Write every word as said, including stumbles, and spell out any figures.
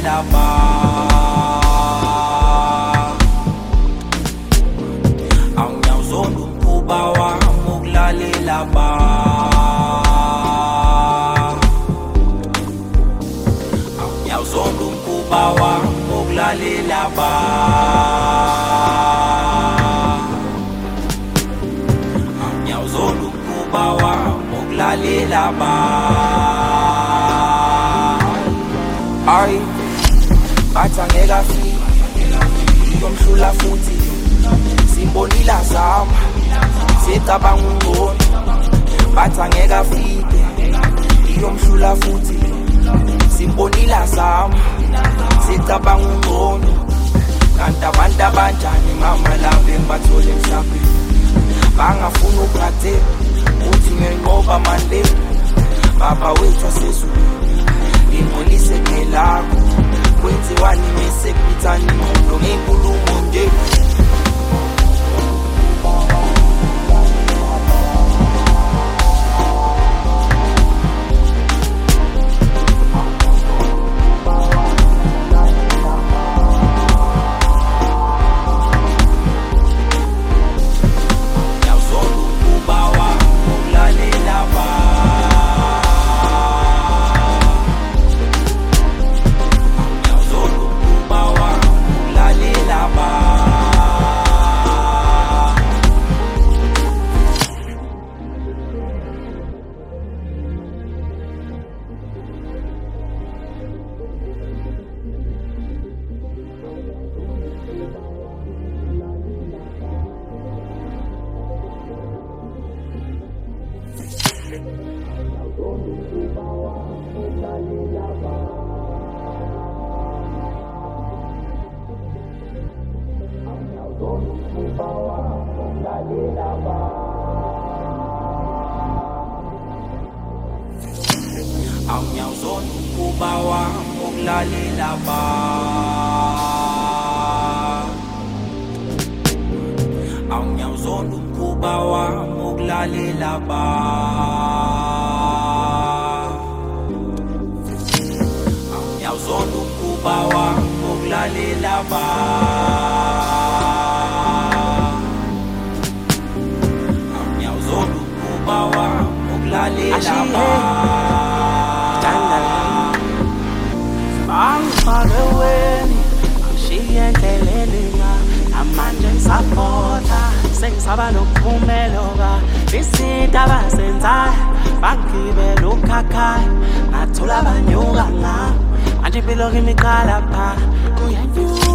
ukulalela ba awunyawuzonda umkhuba wami ukulalela ba awunyawuzonda umkhuba wami ukulalela ba awunyawuzonda umkhuba wami ukulalela ba ay bathi angeke afike iyomhlula futhi simbonile azama sicabanga ungcono bathi angeke afike iyomhlula futhi simbonile azama sicabanga ungcono kanti abantu abanjani mama lapho engibathole emhlabeni bangafuna ukugade uthi ngenqoba manje baba wethu asezulu ngimbolise ngelakho kwenziwani mesekubithani imondo ngenkulumo nje awunyawuzonda umkhuba wami ukulalela ba awunyawuzonda umkhuba wami ukulalela ba awunyawuzonda umkhuba wami ukulalela ba awunyawuzonda umkhuba wami ukulalela ba Angifakweni ngishiye endleleni amanje ngisapota sengisaba nokuphumeloka izinto abazenzayo bangibela ukhakhaya ngathola abanyuka ngami manje impilo kimi iqala pha kuyanyuka